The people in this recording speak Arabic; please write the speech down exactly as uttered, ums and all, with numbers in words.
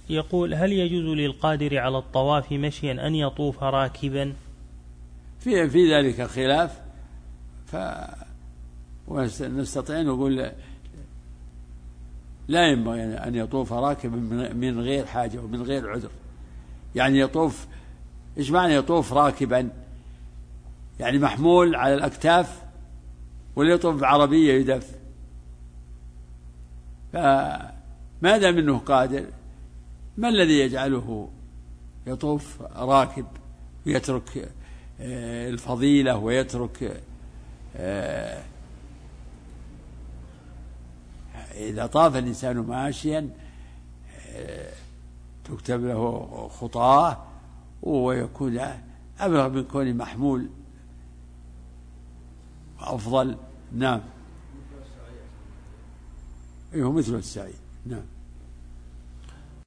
يقول: هل يجوز للقادر على الطواف مشيا أن يطوف راكبا؟ في في ذلك خلاف، فنستطيع أن نقول لا ينبغي أن يطوف راكبا من غير حاجة ومن غير عذر. يعني يطوف، إيش معنى يطوف راكبا؟ يعني محمول على الأكتاف، ولا يطوف بعربية يدف؟ فما دام منه قادر، ما الذي يجعله يطوف راكب ويترك الفضيلة ويترك؟ إذا طاف الإنسان ماشيا تكتب له خطاه ويكون أبلغ من كونه محمول أفضل. نعم، أيه مثل السعي. نعم.